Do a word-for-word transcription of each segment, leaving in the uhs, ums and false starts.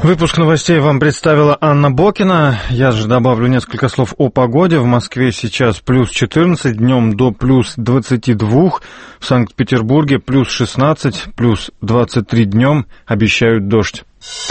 Выпуск новостей вам представила Анна Бокина. Я же добавлю несколько слов о погоде. В Москве сейчас плюс четырнадцать, днем до плюс двадцать два. В Санкт-Петербурге плюс шестнадцать, плюс двадцать три днем. Обещают дождь.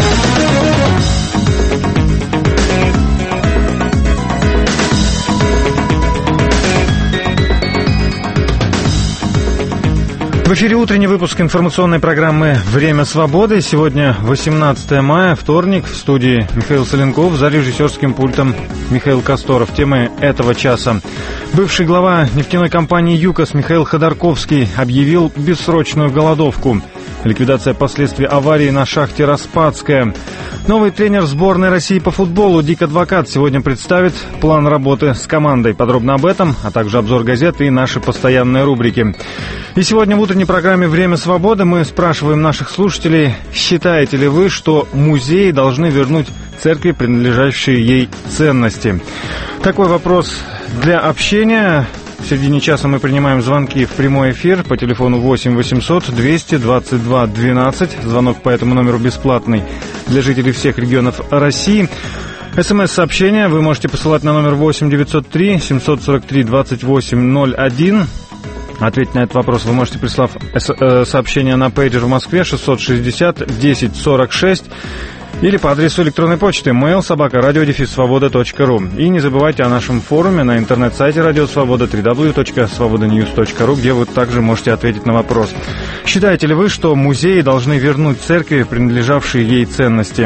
В эфире утренний выпуск информационной программы «Время свободы». Сегодня восемнадцатое мая, вторник. В студии Михаил Соленков, за режиссерским пультом Михаил Косторов. Темы этого часа. Бывший глава нефтяной компании «ЮКОС» Михаил Ходорковский объявил бессрочную голодовку. Ликвидация последствий аварии на шахте «Распадская». Новый тренер сборной России по футболу Дик Адвокат сегодня представит план работы с командой. Подробно об этом, а также обзор газеты и наши постоянные рубрики. И сегодня в утренней программе «Время свободы» мы спрашиваем наших слушателей, считаете ли вы, что музеи должны вернуть церкви принадлежащие ей ценности? Такой вопрос для общения. В середине часа мы принимаем звонки в прямой эфир по телефону восемь восемьсот двести двадцать два двенадцать. Звонок по этому номеру бесплатный для жителей всех регионов России. СМС-сообщение вы можете посылать на номер восемь девятьсот три семьсот сорок три двадцать восемь ноль один. Ответить на этот вопрос вы можете, прислав сообщение на пейджер в Москве шестьсот шестьдесят десять сорок шесть. Или по адресу электронной почты mail собака радио дефис свобода точка ру. И не забывайте о нашем форуме на интернет-сайте Радио Свобода дабл ю дабл ю дабл ю точка свобода ньюс точка ру, где вы также можете ответить на вопрос. Считаете ли вы, что музеи должны вернуть церкви принадлежавшие ей ценности?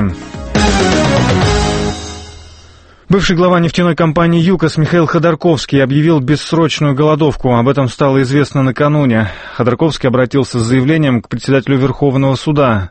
Бывший глава нефтяной компании «ЮКОС» Михаил Ходорковский объявил бессрочную голодовку. Об этом стало известно накануне. Ходорковский обратился с заявлением к председателю Верховного суда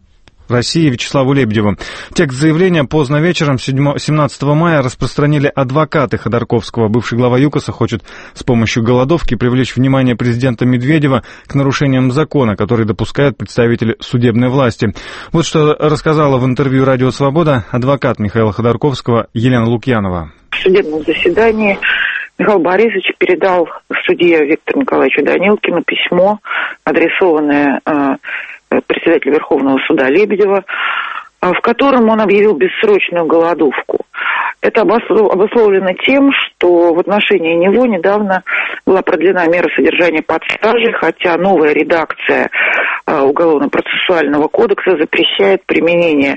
России Вячеславу Лебедеву. Текст заявления поздно вечером семнадцатого мая распространили адвокаты Ходорковского. Бывший глава ЮКОСа хочет с помощью голодовки привлечь внимание президента Медведева к нарушениям закона, который допускают представители судебной власти. Вот что рассказала в интервью «Радио Свобода» адвокат Михаила Ходорковского Елена Лукьянова. В судебном заседании Михаил Борисович передал судье Виктору Николаевичу Данилкину письмо, адресованное председателя Верховного суда Лебедева, в котором он объявил бессрочную голодовку. Это обусловлено тем, что в отношении него недавно была продлена мера содержания под стражей, хотя новая редакция Уголовно-процессуального кодекса запрещает применение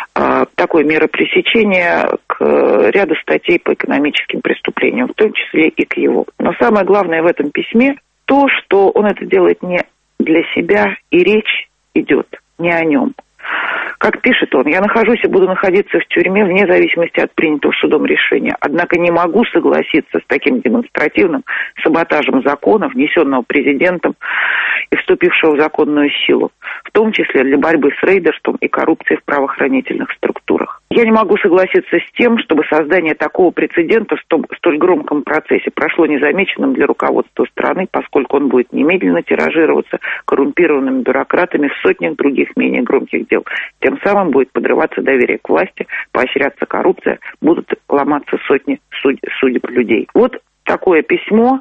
такой меры пресечения к ряду статей по экономическим преступлениям, в том числе и к его. Но самое главное в этом письме то, что он это делает не для себя, и речь идет не о нем. Как пишет он, я нахожусь и буду находиться в тюрьме вне зависимости от принятого судом решения. Однако не могу согласиться с таким демонстративным саботажем закона, внесенного президентом и вступившего в законную силу, в том числе для борьбы с рейдерством и коррупцией в правоохранительных структурах. Я не могу согласиться с тем, чтобы создание такого прецедента в столь громком процессе прошло незамеченным для руководства страны, поскольку он будет немедленно тиражироваться коррумпированными бюрократами в сотнях других менее громких дел. Тем самым будет подрываться доверие к власти, поощряться коррупция, будут ломаться сотни суд... судеб людей. Вот такое письмо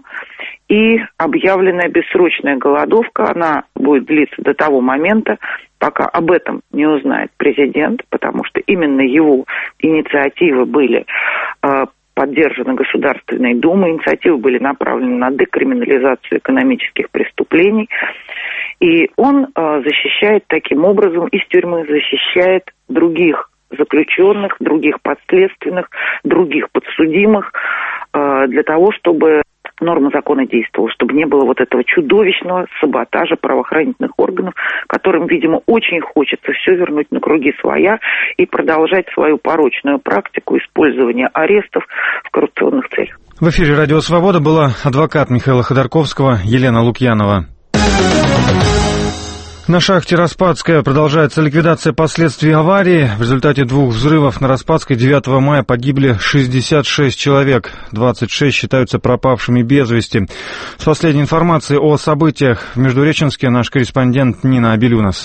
и объявленная бессрочная голодовка, она будет длиться до того момента, пока об этом не узнает президент, потому что именно его инициативы были э, поддержаны Государственной Думой, инициативы были направлены на декриминализацию экономических преступлений, и он э, защищает таким образом, из тюрьмы защищает других заключенных, других подследственных, других подсудимых, э, для того, чтобы норма закона действовала, чтобы не было вот этого чудовищного саботажа правоохранительных органов, которым, видимо, очень хочется все вернуть на круги своя и продолжать свою порочную практику использования арестов в коррупционных целях. В эфире «Радио Свобода» была адвокат Михаила Ходорковского Елена Лукьянова. На шахте «Распадская» продолжается ликвидация последствий аварии. В результате двух взрывов на «Распадской» девятого мая погибли шестьдесят шесть человек. двадцать шесть считаются пропавшими без вести. С последней информацией о событиях в Междуреченске наш корреспондент Нина Абелюнас.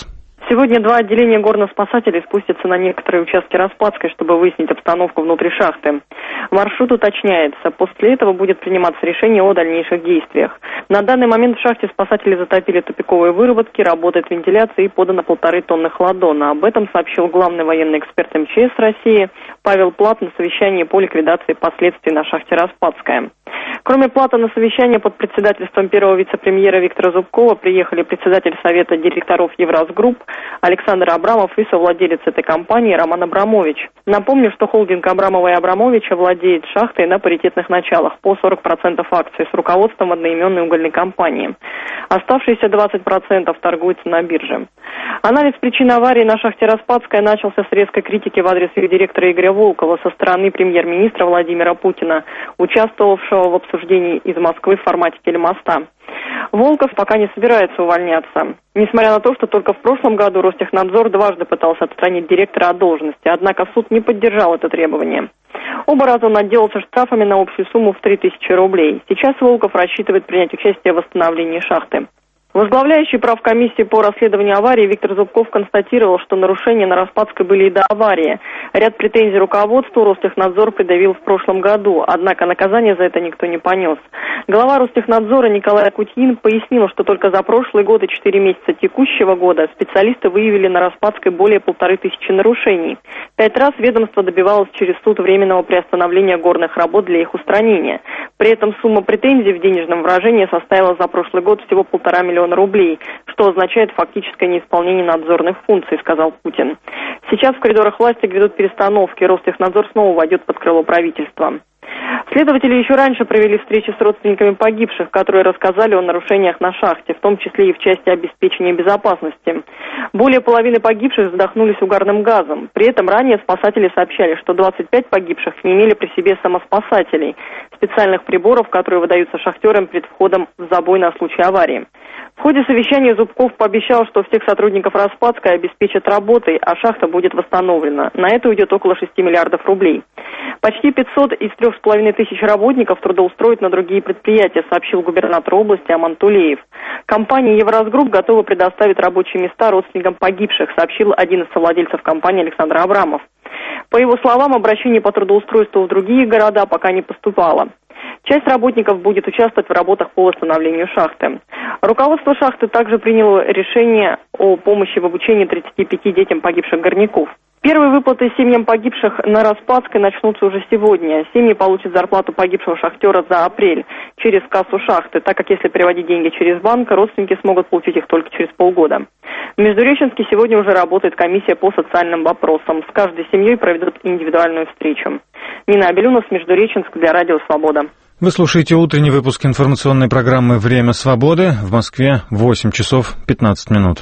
Сегодня два отделения горноспасателей спустятся на некоторые участки Распадской, чтобы выяснить обстановку внутри шахты. Маршрут уточняется. После этого будет приниматься решение о дальнейших действиях. На данный момент в шахте спасатели затопили тупиковые выработки, работает вентиляция и подано полторы тонны хладона. Об этом сообщил главный военный эксперт эм че эс России Павел Плат на совещании по ликвидации последствий на шахте Распадская. Кроме Плата, на совещание под председательством первого вице-премьера Виктора Зубкова приехали председатель Совета директоров Евразгрупп Александр Абрамов и совладелец этой компании Роман Абрамович. Напомню, что холдинг Абрамова и Абрамовича владеет шахтой на паритетных началах по сорок процентов акций с руководством одноименной угольной компании. Оставшиеся двадцать процентов торгуются на бирже. Анализ причин аварии на шахте Распадская начался с резкой критики в адрес ее директора Игоря Волкова со стороны премьер-министра Владимира Путина, участвовавшего в обсуждении из Москвы в формате телемоста. Волков пока не собирается увольняться. Несмотря на то, что только в прошлом году Ростехнадзор дважды пытался отстранить директора от должности, однако суд не поддержал это требование. Оба раза он отделался штрафами на общую сумму в три тысячи рублей. Сейчас Волков рассчитывает принять участие в восстановлении шахты. Возглавляющий правкомиссии по расследованию аварии Виктор Зубков констатировал, что нарушения на Распадской были и до аварии. Ряд претензий руководству Ростехнадзор предъявил в прошлом году, однако наказание за это никто не понес. Глава Ростехнадзора Николай Кутьин пояснил, что только за прошлый год и четыре месяца текущего года специалисты выявили на Распадской более полторы тысячи нарушений. Пять раз ведомство добивалось через суд временного приостановления горных работ для их устранения. При этом сумма претензий в денежном выражении составила за прошлый год всего полтора миллиона рублей, что означает фактическое неисполнение надзорных функций, сказал Путин. Сейчас в коридорах власти грядут перестановки, Ростехнадзор снова войдет под крыло правительства. Следователи еще раньше провели встречи с родственниками погибших, которые рассказали о нарушениях на шахте, в том числе и в части обеспечения безопасности. Более половины погибших задохнулись угарным газом. При этом ранее спасатели сообщали, что двадцать пять погибших не имели при себе самоспасателей, специальных приборов, которые выдаются шахтерам перед входом в забой на случай аварии. В ходе совещания Зубков пообещал, что всех сотрудников Распадской обеспечат работой, а шахта будет восстановлена. На это уйдет около шести миллиардов рублей. Почти пятьсот из трех с половиной тысяч работников трудоустроят на другие предприятия, сообщил губернатор области Аман Тулеев. Компания Евразгрупп готова предоставить рабочие места родственникам погибших, сообщил один из совладельцев компании Александр Абрамов. По его словам, обращение по трудоустройству в другие города пока не поступало. Часть работников будет участвовать в работах по восстановлению шахты. Руководство шахты также приняло решение о помощи в обучении тридцати пяти детям погибших горняков. Первые выплаты семьям погибших на Распадской начнутся уже сегодня. Семьи получат зарплату погибшего шахтера за апрель через кассу шахты, так как если переводить деньги через банк, родственники смогут получить их только через полгода. В Междуреченске сегодня уже работает комиссия по социальным вопросам. С каждой семьей проведут индивидуальную встречу. Нина Абелюнов, Междуреченск, для Радио Свобода. Вы слушаете утренний выпуск информационной программы «Время свободы». В Москве восемь часов пятнадцать минут.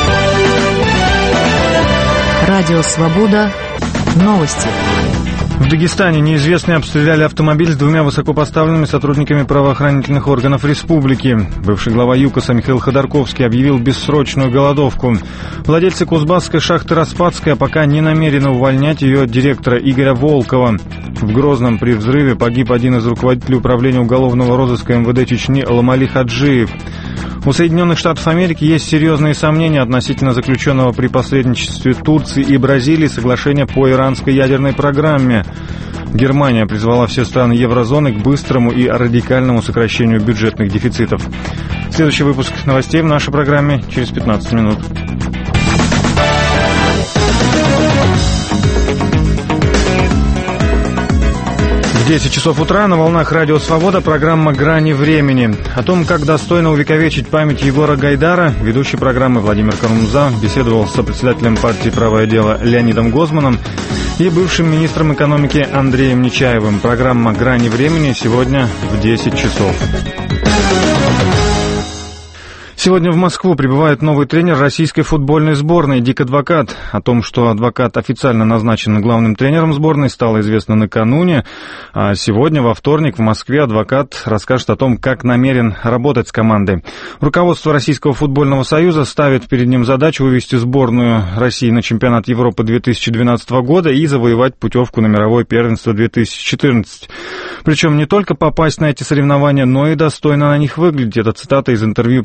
Радио Свобода. Новости. В Дагестане неизвестные обстреляли автомобиль с двумя высокопоставленными сотрудниками правоохранительных органов республики. Бывший глава ЮКОСа Михаил Ходорковский объявил бессрочную голодовку. Владельцы Кузбасской шахты Распадская пока не намерены увольнять ее директора Игоря Волкова. В Грозном при взрыве погиб один из руководителей управления уголовного розыска эм вэ дэ Чечни Ламали Хаджиев. У Соединенных Штатов Америки есть серьезные сомнения относительно заключенного при посредничестве Турции и Бразилии соглашения по иранской ядерной программе. Германия призвала все страны еврозоны к быстрому и радикальному сокращению бюджетных дефицитов. Следующий выпуск новостей в нашей программе через пятнадцать минут. десять часов утра на волнах Радио Свобода программа «Грани времени». О том, как достойно увековечить память Егора Гайдара, ведущий программы Владимир Карамза беседовал с сопредседателем партии «Правое дело» Леонидом Гозманом и бывшим министром экономики Андреем Нечаевым. Программа «Грани времени» сегодня в десять часов. Сегодня в Москву прибывает новый тренер российской футбольной сборной Дик Адвокат. О том, что Адвокат официально назначен главным тренером сборной, стало известно накануне. А сегодня, во вторник, в Москве Адвокат расскажет о том, как намерен работать с командой. Руководство Российского футбольного союза ставит перед ним задачу вывести сборную России на чемпионат Европы две тысячи двенадцатого года и завоевать путевку на мировое первенство две тысячи четырнадцать. Причем не только попасть на эти соревнования, но и достойно на них выглядеть. Это цитата из интервью президента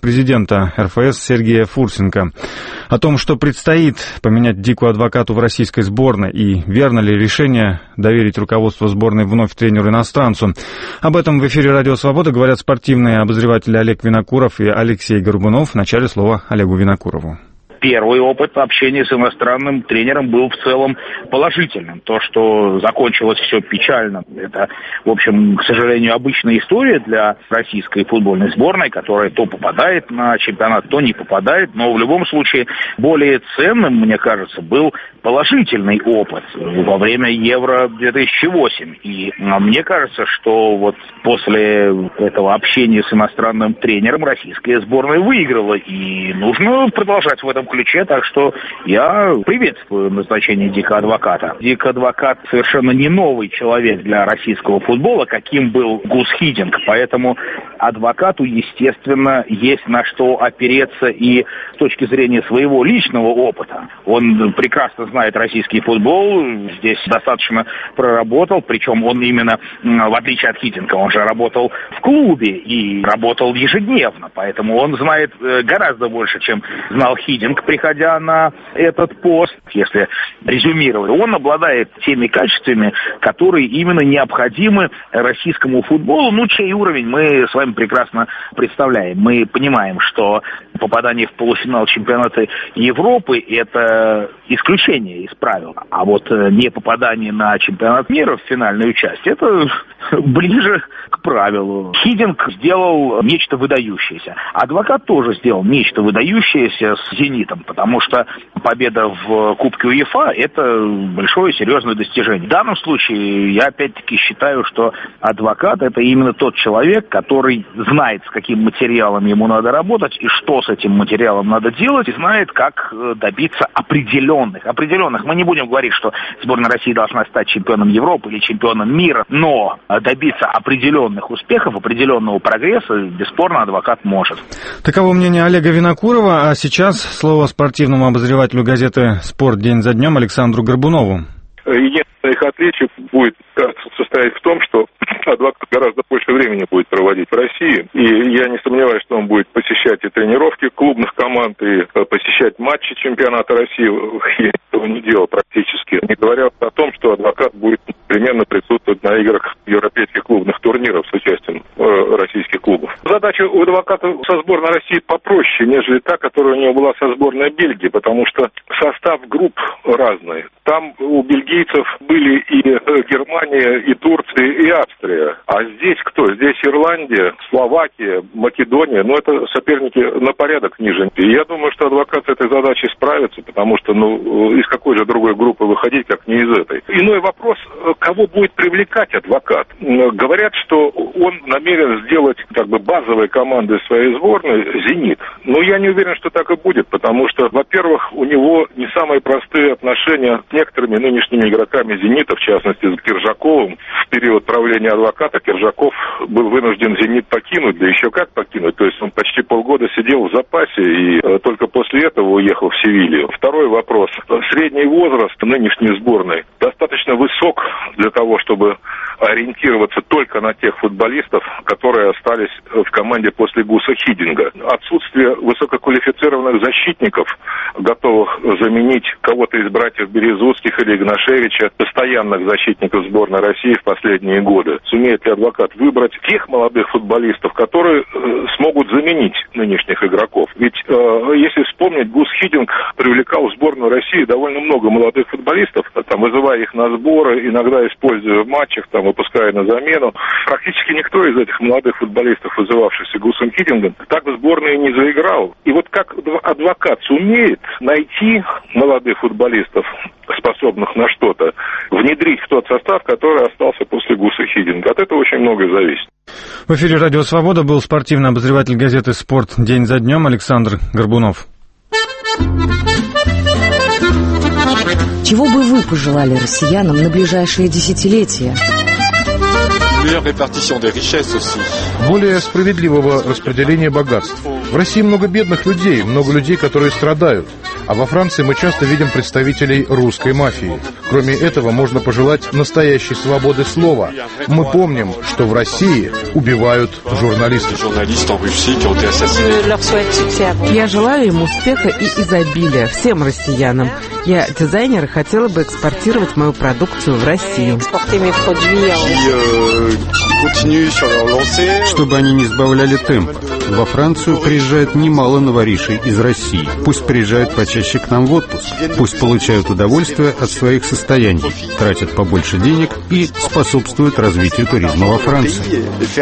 президента эр эф эс Сергея Фурсенко. О том, что предстоит поменять Дику Адвокату в российской сборной и верно ли решение доверить руководство сборной вновь тренеру-иностранцу. Об этом в эфире «Радио Свобода» говорят спортивные обозреватели Олег Винокуров и Алексей Горбунов. В начале слова Олегу Винокурову. Первый опыт общения с иностранным тренером был в целом положительным. То, что закончилось все печально, это, в общем, к сожалению, обычная история для российской футбольной сборной, которая то попадает на чемпионат, то не попадает. Но в любом случае более ценным, мне кажется, был положительный опыт во время Евро две тысячи восемь. И мне кажется, что вот после этого общения с иностранным тренером российская сборная выиграла. И нужно продолжать в этом ключе, так что я приветствую назначение Дика Адвоката. Дик Адвокат совершенно не новый человек для российского футбола, каким был Гус Хидинг, поэтому Адвокату, естественно, есть на что опереться и с точки зрения своего личного опыта. Он прекрасно знает российский футбол, здесь достаточно проработал, причем он именно, в отличие от Хидинга, он же работал в клубе и работал ежедневно, поэтому он знает гораздо больше, чем знал Хидинг, приходя на этот пост. Если резюмировать, он обладает теми качествами, которые именно необходимы российскому футболу, ну, чей уровень мы с вами прекрасно представляем. Мы понимаем, что попадание в полуфинал чемпионата Европы – это исключение из правил, а вот не попадание на чемпионат мира в финальную часть – это ближе к правилу. Хидинг сделал нечто выдающееся. Адвокат тоже сделал нечто выдающееся с «Зенитом», потому что победа в Кубке УЕФА – это большое серьезное достижение. В данном случае я опять-таки считаю, что Адвокат – это именно тот человек, который знает, с каким материалом ему надо работать и что с этим материалом надо делать, и знает, как добиться определенных. Определенных. Мы не будем говорить, что сборная России должна стать чемпионом Европы или чемпионом мира, но добиться определенных успехов, определенного прогресса, бесспорно, Адвокат может. Таково мнение Олега Винокурова, а сейчас слово спортивному обозревателю газеты «Спорт» день за днем Александру Горбунову. Единственное их отличие будет состоять в том, что Адвокат гораздо больше времени будет проводить в России, и я не сомневаюсь, что он будет посещать и тренировки клубных команд, и посещать матчи чемпионата России. Я этого не делал практически. Не говоря о том, что Адвокат будет непременно присутствовать на играх европейских клубных турниров с участием э, российских клубов. Задача у Адвоката со сборной России попроще, нежели та, которая у него была со сборной Бельгии, потому что состав групп разный. Там у бельгийцев были и Германия, и Турция, и Австрия. А здесь кто? Здесь Ирландия, Словакия, Македония. Ну, это соперники на порядок ниже. И я думаю, что Адвокат с этой задачей справится, потому что, ну, из какой же другой группы выходить, как не из этой. Иной вопрос, кого будет привлекать Адвокат. Говорят, что он намерен сделать, как бы, базовой командой своей сборной «Зенит». Но я не уверен, что так и будет, потому что, во-первых, у него не самые простые отношения с некоторыми нынешними игроками «Зенита», в частности, с Киржаковым. В период правления Адвоката Киржаков был вынужден «Зенит» покинуть, да еще как покинуть. То есть он почти полгода сидел в запасе и э, только после этого уехал в Севилью. Второй вопрос. Средний возраст нынешней сборной достаточно высок для того, чтобы ориентироваться только на тех футболистов, которые остались в команде после Гуса Хидинга. Отсутствие высококвалифицированных защитников, готовых заменить кого-то из братьев Березутских или Игнашевича, постоянных защитников сборной России в последние годы. Сумеет ли Адвокат выбрать тех молодых футболистов, которые э, смогут заменить нынешних игроков? Ведь, э, если вспомнить, Гус Хидинг привлекал в сборную России довольно много молодых футболистов, там, вызывая их на сборы, иногда используя в матчах, там, выпуская на замену. Практически никто из этих молодых футболистов, вызывавшихся Гусом Хидингом, так в сборной не заиграл. И вот как Адвокат сумеет найти молодых футболистов, способных на что-то, внедрить в тот состав, который остался после Гуса Хидинга. От этого очень многое зависит. В эфире «Радио Свобода» был спортивный обозреватель газеты «Спорт» день за днем Александр Горбунов. Чего бы вы пожелали россиянам на ближайшие десятилетия? Более справедливого распределения богатств. В России много бедных людей, много людей, которые страдают. А во Франции мы часто видим представителей русской мафии. Кроме этого, можно пожелать настоящей свободы слова. Мы помним, что в России убивают журналистов. Я желаю им успеха и изобилия, всем россиянам. Я дизайнер и хотела бы экспортировать мою продукцию в Россию. Чтобы они не сбавляли темп. Во Францию приезжает немало новоришей из России. Пусть приезжают почаще к нам в отпуск. Пусть получают удовольствие от своих состояний, тратят побольше денег и способствуют развитию туризма во Франции.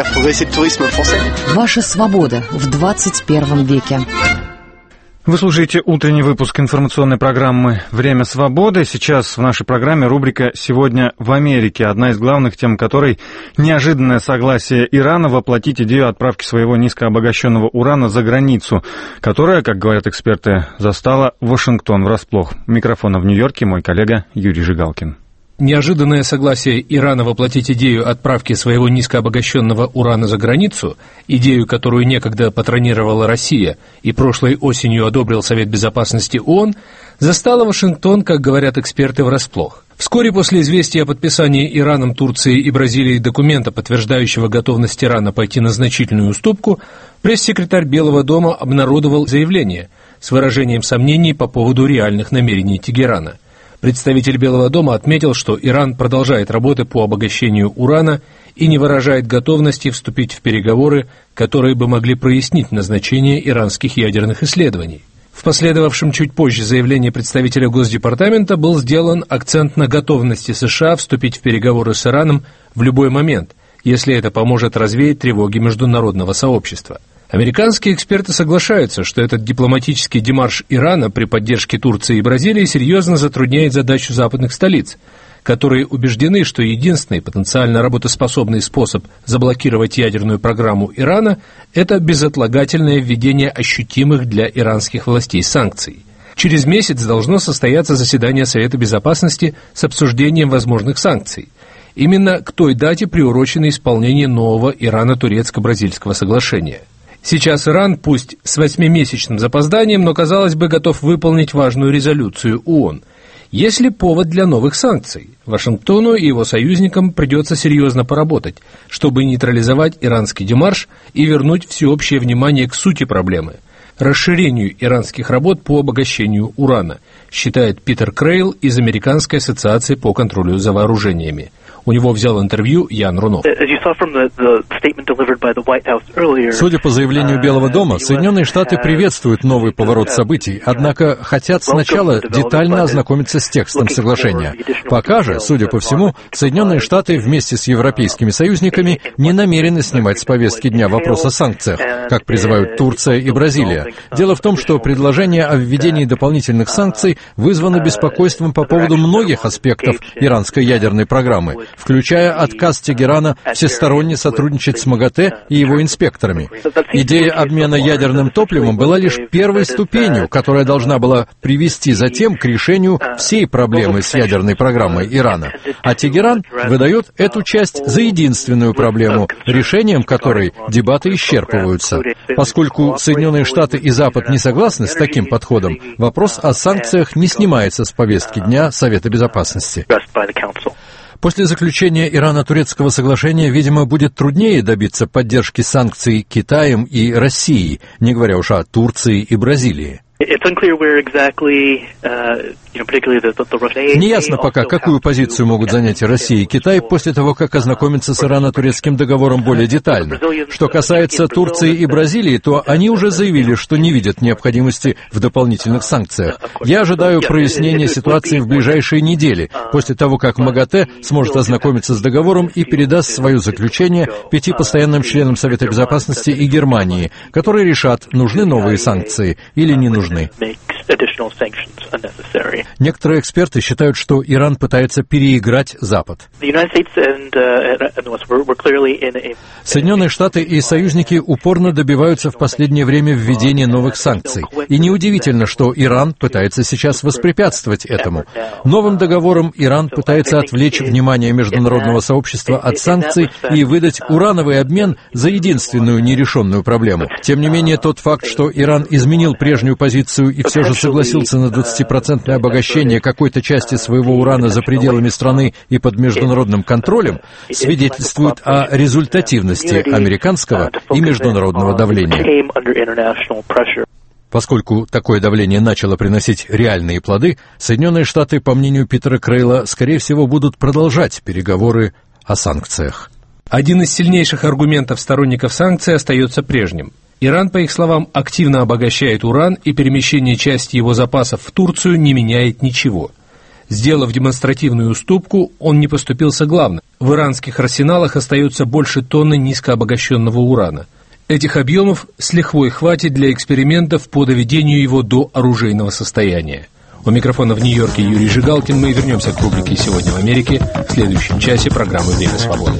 Ваша свобода в двадцать первом веке. Вы слушаете утренний выпуск информационной программы «Время свободы». Сейчас в нашей программе рубрика «Сегодня в Америке», одна из главных тем которой – неожиданное согласие Ирана воплотить идею отправки своего низкообогащенного урана за границу, которая, как говорят эксперты, застала Вашингтон врасплох. У микрофона в Нью-Йорке мой коллега Юрий Жигалкин. Неожиданное согласие Ирана воплотить идею отправки своего низкообогащенного урана за границу, идею, которую некогда патронировала Россия и прошлой осенью одобрил Совет Безопасности ООН, застало Вашингтон, как говорят эксперты, врасплох. Вскоре после известия о подписании Ираном, Турцией и Бразилией документа, подтверждающего готовность Ирана пойти на значительную уступку, пресс-секретарь Белого дома обнародовал заявление с выражением сомнений по поводу реальных намерений Тегерана. Представитель Белого дома отметил, что Иран продолжает работы по обогащению урана и не выражает готовности вступить в переговоры, которые бы могли прояснить назначение иранских ядерных исследований. В последовавшем чуть позже заявлении представителя Госдепартамента был сделан акцент на готовности США вступить в переговоры с Ираном в любой момент, если это поможет развеять тревоги международного сообщества. Американские эксперты соглашаются, что этот дипломатический демарш Ирана при поддержке Турции и Бразилии серьезно затрудняет задачу западных столиц, которые убеждены, что единственный потенциально работоспособный способ заблокировать ядерную программу Ирана – это безотлагательное введение ощутимых для иранских властей санкций. Через месяц должно состояться заседание Совета Безопасности с обсуждением возможных санкций. Именно к той дате приурочено исполнение нового Ирано-турецко-бразильского соглашения. Сейчас Иран, пусть с восьмимесячным запозданием, но, казалось бы, готов выполнить важную резолюцию ООН. Есть ли повод для новых санкций? Вашингтону и его союзникам придется серьезно поработать, чтобы нейтрализовать иранский демарш и вернуть всеобщее внимание к сути проблемы – расширению иранских работ по обогащению урана, считает Питер Крейл из Американской ассоциации по контролю за вооружениями. У него взял интервью Ян Рунов. Судя по заявлению Белого дома, Соединенные Штаты приветствуют новый поворот событий, однако хотят сначала детально ознакомиться с текстом соглашения. Пока же, судя по всему, Соединенные Штаты вместе с европейскими союзниками не намерены снимать с повестки дня вопрос о санкциях, как призывают Турция и Бразилия. Дело в том, что предложение о введении дополнительных санкций вызвано беспокойством по поводу многих аспектов иранской ядерной программы, включая отказ Тегерана всесторонне сотрудничать с МАГАТЭ и его инспекторами. Идея обмена ядерным топливом была лишь первой ступенью, которая должна была привести затем к решению всей проблемы с ядерной программой Ирана. А Тегеран выдает эту часть за единственную проблему, решением которой дебаты исчерпываются. Поскольку Соединенные Штаты и Запад не согласны с таким подходом, вопрос о санкциях не снимается с повестки дня Совета Безопасности. После заключения Ирано-турецкого соглашения, видимо, будет труднее добиться поддержки санкций Китаем и Россией, не говоря уж о Турции и Бразилии. Неясно пока, какую позицию могут занять Россия и Китай после того, как ознакомятся с Ирано-турецким договором более детально. Что касается Турции и Бразилии, то они уже заявили, что не видят необходимости в дополнительных санкциях. Я ожидаю прояснения ситуации в ближайшие недели, после того, как МАГАТЭ сможет ознакомиться с договором и передаст свое заключение пяти постоянным членам Совета Безопасности и Германии, которые решат, нужны новые санкции или не нужны. Некоторые эксперты считают, что Иран пытается переиграть Запад. Соединенные Штаты и союзники упорно добиваются в последнее время введения новых санкций. И неудивительно, что Иран пытается сейчас воспрепятствовать этому. Новым договором Иран пытается отвлечь внимание международного сообщества от санкций и выдать урановый обмен за единственную нерешенную проблему. Тем не менее, тот факт, что Иран изменил прежнюю позицию и все же согласился на двадцатипроцентное обогащение какой-то части своего урана за пределами страны и под международным контролем, свидетельствует о результативности американского и международного давления. Поскольку такое давление начало приносить реальные плоды, Соединенные Штаты, по мнению Питера Крейла, скорее всего, будут продолжать переговоры о санкциях. Один из сильнейших аргументов сторонников санкций остается прежним. Иран, по их словам, активно обогащает уран, и перемещение части его запасов в Турцию не меняет ничего. Сделав демонстративную уступку, он не поступился главным. В иранских арсеналах остается больше тонны низкообогащенного урана. Этих объемов с лихвой хватит для экспериментов по доведению его до оружейного состояния. У микрофона в Нью-Йорке Юрий Жигалкин. Мы вернемся к рубрике «Сегодня в Америке» в следующем часе программы «Время свободы».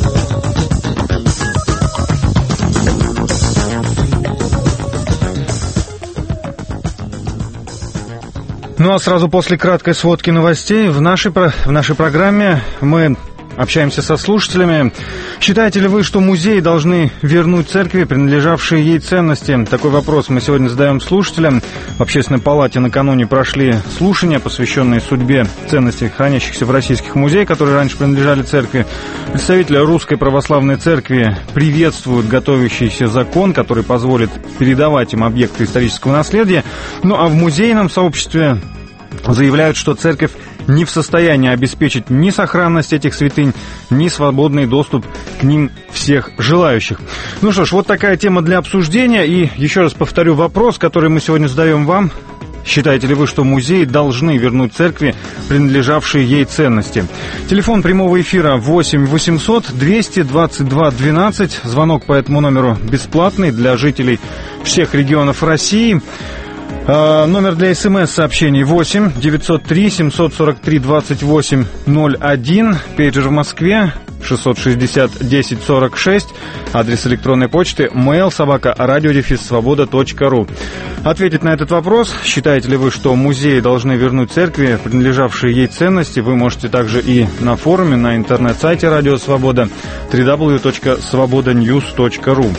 Ну а сразу после краткой сводки новостей в нашей, в нашей программе мы общаемся со слушателями. Считаете ли вы, что музеи должны вернуть церкви принадлежавшие ей ценности? Такой вопрос мы сегодня задаем слушателям. В Общественной палате накануне прошли слушания, посвященные судьбе ценностей, хранящихся в российских музеях, которые раньше принадлежали церкви. Представители Русской Православной Церкви приветствуют готовящийся закон, который позволит передавать им объекты исторического наследия. Ну а в музейном сообществе заявляют, что церковь не в состоянии обеспечить ни сохранность этих святынь, ни свободный доступ к ним всех желающих. Ну что ж, вот такая тема для обсуждения. И еще раз повторю вопрос, который мы сегодня задаем вам. Считаете ли вы, что музеи должны вернуть церкви принадлежавшие ей ценности? Телефон прямого эфира восемь восемьсот двести двадцать два двенадцать. Звонок по этому номеру бесплатный для жителей всех регионов России. Uh, номер для смс-сообщений восемь девятьсот три семьсот сорок три двадцать восемь ноль один. Пейджер в Москве шестьсот шестьдесят десять сорок шесть. Адрес электронной почты mail собака радиодефис свобода точка ру. Ответить на этот вопрос, считаете ли вы, что музеи должны вернуть церкви принадлежавшие ей ценности, вы можете также и на форуме, на интернет-сайте Радио Свобода дабл ю дабл ю дабл ю точка свобода ньюс точка ру.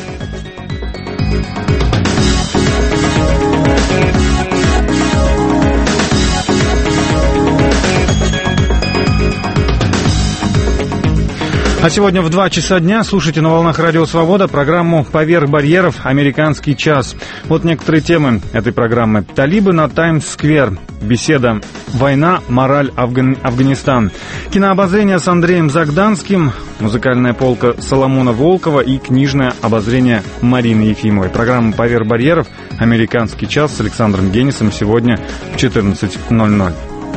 А сегодня в два часа дня слушайте на волнах Радио Свобода программу «Поверх барьеров. Американский час». Вот некоторые темы этой программы. Талибы на Таймс-сквер. Беседа «Война. Мораль. Афган... Афганистан». Кинообозрение с Андреем Загданским. Музыкальная полка Соломона Волкова и книжное обозрение Марины Ефимовой. Программа «Поверх барьеров. Американский час» с Александром Генисом сегодня в четырнадцать ноль ноль.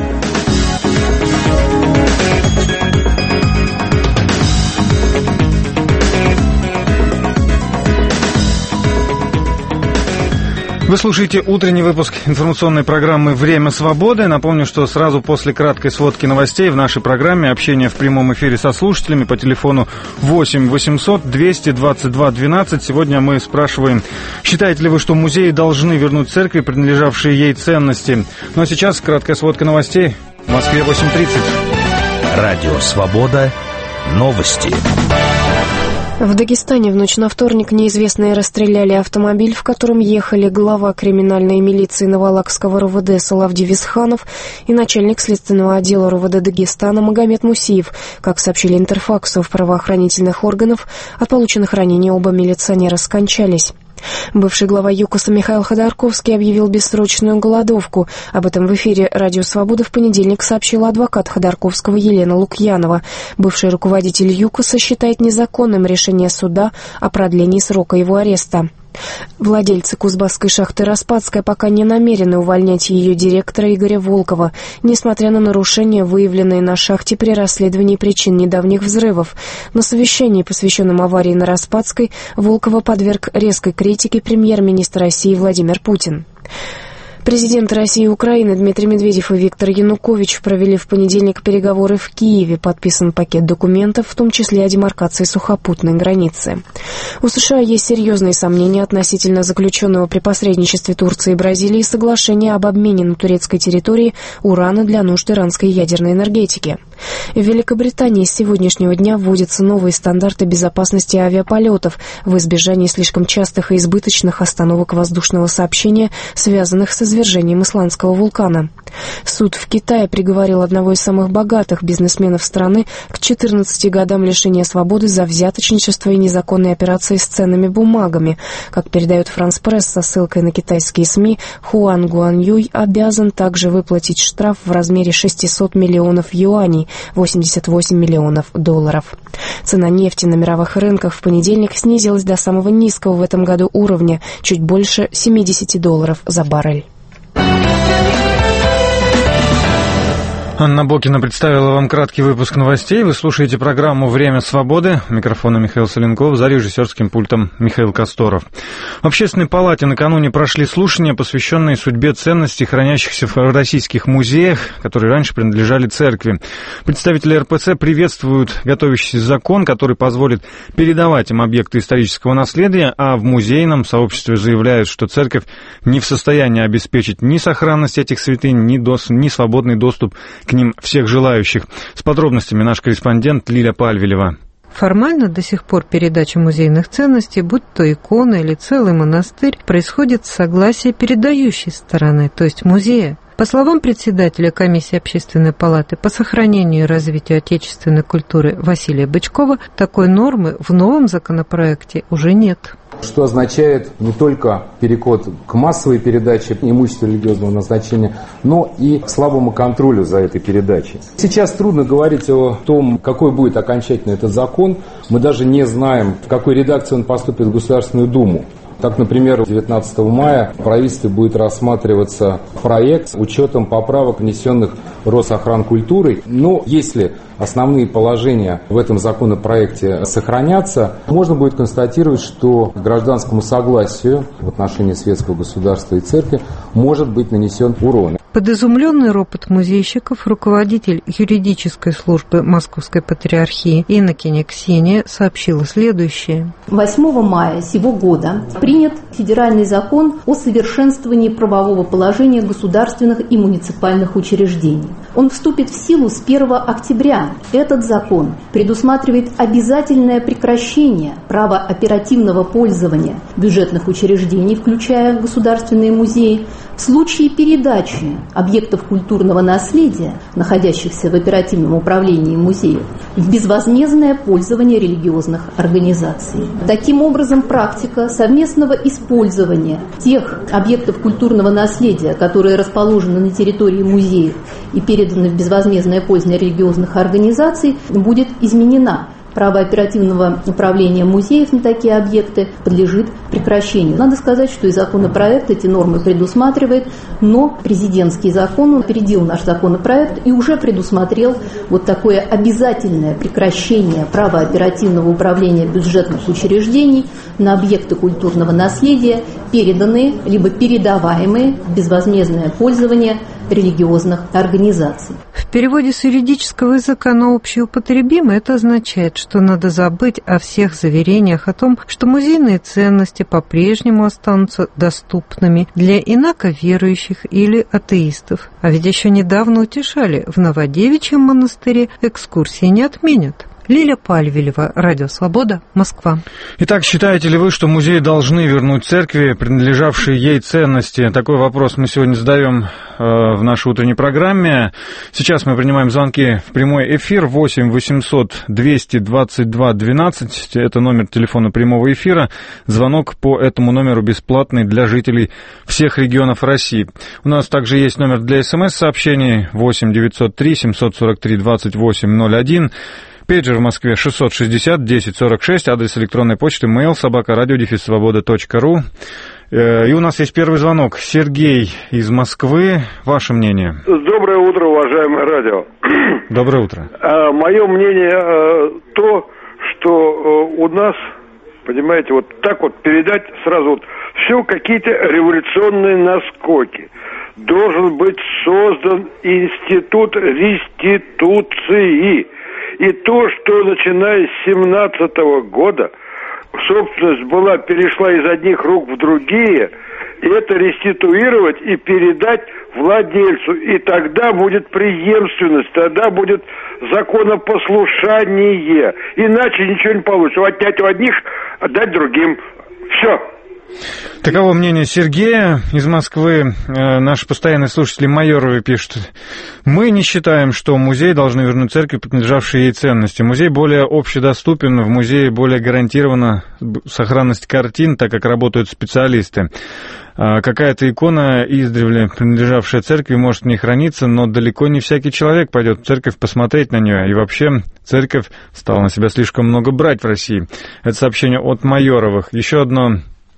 Вы слушаете утренний выпуск информационной программы «Время свободы». Напомню, что сразу после краткой сводки новостей в нашей программе общение в прямом эфире со слушателями по телефону восемь восемьсот двести двадцать два двенадцать. Сегодня мы спрашиваем, считаете ли вы, что музеи должны вернуть церкви принадлежавшие ей ценности? Ну а сейчас краткая сводка новостей в Москве восемь тридцать. Радио «Свобода». Новости. В Дагестане в ночь на вторник неизвестные расстреляли автомобиль, в котором ехали глава криминальной милиции Новолакского РУВД Салавди Висханов и начальник следственного отдела РУВД Дагестана Магомед Мусиев. Как сообщили Интерфаксу в правоохранительных органов, от полученных ранений оба милиционера скончались. Бывший глава ЮКОСа Михаил Ходорковский объявил бессрочную голодовку. Об этом в эфире «Радио Свобода» в понедельник сообщила адвокат Ходорковского Елена Лукьянова. Бывший руководитель ЮКОСа считает незаконным решение суда о продлении срока его ареста. Владельцы Кузбасской шахты «Распадская» пока не намерены увольнять ее директора Игоря Волкова, несмотря на нарушения, выявленные на шахте при расследовании причин недавних взрывов. На совещании, посвященном аварии на Распадской, Волкова подверг резкой критике премьер-министр России Владимир Путин. Президенты России и Украины Дмитрий Медведев и Виктор Янукович провели в понедельник переговоры в Киеве. Подписан пакет документов, в том числе о демаркации сухопутной границы. У США есть серьезные сомнения относительно заключенного при посредничестве Турции и Бразилии соглашения об обмене на турецкой территории урана для нужд иранской ядерной энергетики. В Великобритании с сегодняшнего дня вводятся новые стандарты безопасности авиаполетов в избежании слишком частых и избыточных остановок воздушного сообщения, связанных с извержением исландского вулкана. Суд в Китае приговорил одного из самых богатых бизнесменов страны к четырнадцати годам лишения свободы за взяточничество и незаконные операции с ценными бумагами. Как передает Франс Пресс со ссылкой на китайские СМИ, Хуан Гуаньюй обязан также выплатить штраф в размере шестисот миллионов юаней, восемьдесят восемь миллионов долларов. Цена нефти на мировых рынках в понедельник снизилась до самого низкого в этом году уровня, чуть больше семидесяти долларов за баррель. Анна Бокина представила вам краткий выпуск новостей. Вы слушаете программу «Время свободы». У микрофона Михаил Соленков, за режиссерским пультом Михаил Косторов. В Общественной палате накануне прошли слушания, посвященные судьбе ценностей, хранящихся в российских музеях, которые раньше принадлежали церкви. Представители эр пэ цэ приветствуют готовящийся закон, который позволит передавать им объекты исторического наследия, а в музейном сообществе заявляют, что церковь не в состоянии обеспечить ни сохранность этих святынь, ни, дос, ни свободный доступ к ним всех желающих. С подробностями наш корреспондент Лиля Пальвелева. Формально до сих пор передача музейных ценностей, будь то икона или целый монастырь, происходит с согласия передающей стороны, то есть музея. По словам председателя комиссии Общественной палаты по сохранению и развитию отечественной культуры Василия Бычкова, такой нормы в новом законопроекте уже нет. Что означает не только переход к массовой передаче имущества религиозного назначения, но и к слабому контролю за этой передачей. Сейчас трудно говорить о том, какой будет окончательно этот закон. Мы даже не знаем, в какой редакции он поступит в Государственную Думу. Так, например, девятнадцатого мая в правительстве будет рассматриваться проект с учетом поправок, внесенных Росохранкультурой. Но если основные положения в этом законопроекте сохранятся, можно будет констатировать, что к гражданскому согласию в отношении светского государства и церкви может быть нанесен урон. Под изумленный ропот музейщиков руководитель юридической службы Московской Патриархии инокиня Ксения сообщила следующее. восьмого мая сего года принят федеральный закон о совершенствовании правового положения государственных и муниципальных учреждений. Он вступит в силу с первого октября. Этот закон предусматривает обязательное прекращение права оперативного пользования бюджетных учреждений, включая государственные музеи, в случае передачи объектов культурного наследия, находящихся в оперативном управлении музеев, в безвозмездное пользование религиозных организаций. Таким образом, практика совместного использования тех объектов культурного наследия, которые расположены на территории музеев и переданы в безвозмездное пользование религиозных организаций, будет изменена. Право оперативного управления музеев на такие объекты подлежит прекращению. Надо сказать, что и законопроект эти нормы предусматривает, но президентский закон опередил наш законопроект и уже предусмотрел вот такое обязательное прекращение права оперативного управления бюджетных учреждений на объекты культурного наследия, переданные либо передаваемые в безвозмездное пользование религиозных организаций. В переводе с юридического языка на общеупотребимый это означает, что надо забыть о всех заверениях о том, что музейные ценности по-прежнему останутся доступными для инаковерующих или атеистов. А ведь еще недавно утешали, в Новодевичьем монастыре экскурсии не отменят. Лиля Пальвелева, Радио Свобода, Москва. Итак, считаете ли вы, что музеи должны вернуть церкви принадлежавшие ей ценности? Такой вопрос мы сегодня задаем э, в нашей утренней программе. Сейчас мы принимаем звонки в прямой эфир. восемь восемьсот двести двадцать два двенадцать. Это номер телефона прямого эфира. Звонок по этому номеру бесплатный для жителей всех регионов России. У нас также есть номер для смс-сообщений восемь девятьсот три семьсот сорок три двадцать восемь ноль один. Пейджер в Москве шестьсот шестьдесят десять сорок шесть, адрес электронной почты mail собака радио дефис свобода точка ру. И у нас есть первый звонок. Сергей из Москвы. Ваше мнение? Доброе утро, уважаемое радио. Доброе утро. А, мое мнение а, то, что а, у нас, понимаете, вот так вот передать сразу вот все какие-то революционные наскоки. должен быть создан институт реституции. И то, что начиная с семнадцатого года собственность была, перешла из одних рук в другие, это реституировать и передать владельцу. И тогда будет преемственность, тогда будет законопослушание. Иначе ничего не получится. Отнять у одних, отдать другим. Все. Таково мнение Сергея из Москвы. Наши постоянные слушатели Майоровы пишут: мы не считаем, что музей должны вернуть церкви, принадлежавшие ей ценности. Музей более общедоступен, в музее более гарантирована сохранность картин, так как работают специалисты. Какая-то икона издревле, принадлежавшая церкви, может не храниться, но далеко не всякий человек пойдет в церковь посмотреть на нее. И вообще, церковь стала на себя слишком много брать в России. Это сообщение от Майоровых. Еще одно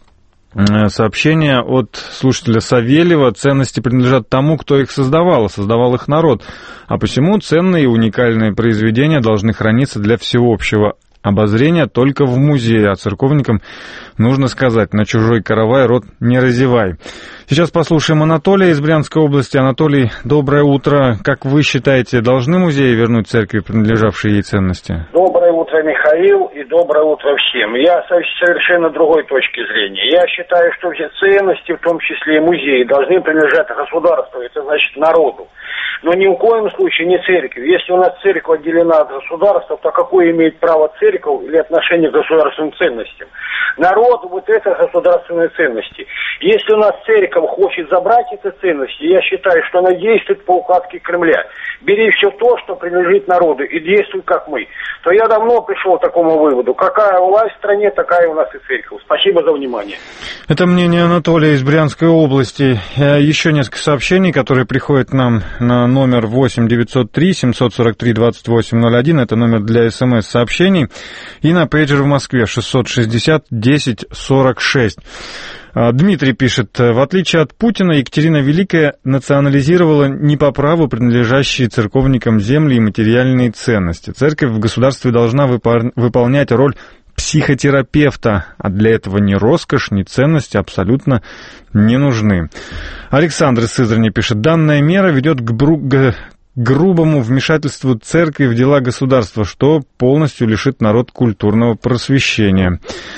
сообщение от слушателя Савельева. Ценности принадлежат тому, кто их создавал, создавал их народ. А посему ценные и уникальные произведения должны храниться для всеобщего обозрения только в музее. А церковникам нужно сказать: на чужой каравай рот не разевай. Сейчас послушаем Анатолия из Брянской области. Анатолий, доброе утро. Как вы считаете, должны музеи вернуть церкви, принадлежавшие ей ценности? Доброе утро, Михаил, и доброе утро всем. Я со совершенно другой точки зрения. Я считаю, что все ценности, в том числе и музеи, должны принадлежать государству, это значит народу. Но ни в коем случае не церкви. Если у нас церковь отделена от государства, то какое имеет право церковь или отношение к государственным ценностям? Народ, вот это государственные ценности. Если у нас церковь хочет забрать эти ценности, я считаю, что она действует по указке Кремля. Бери все то, что принадлежит народу, и действуй как мы. То я давно пришел к такому выводу. Какая власть в стране, такая у нас и церковь. Спасибо за внимание. Это мнение Анатолия из Брянской области. Еще несколько сообщений, которые приходят нам на номер восемь девятьсот три семьсот сорок три двадцать восемь ноль один. Это номер для смс-сообщений. И на пейджер в Москве шестьсот шестьдесят десять сорок шесть. Дмитрий пишет: в отличие от Путина, Екатерина Великая национализировала не по праву принадлежащие церковникам земли и материальные ценности. Церковь в государстве должна выпол- выполнять роль психотерапевта, а для этого ни роскошь, ни ценности абсолютно не нужны. Александр из Сызрани пишет: данная мера ведет к, бру- к грубому вмешательству церкви в дела государства, что полностью лишит народ культурного просвещения.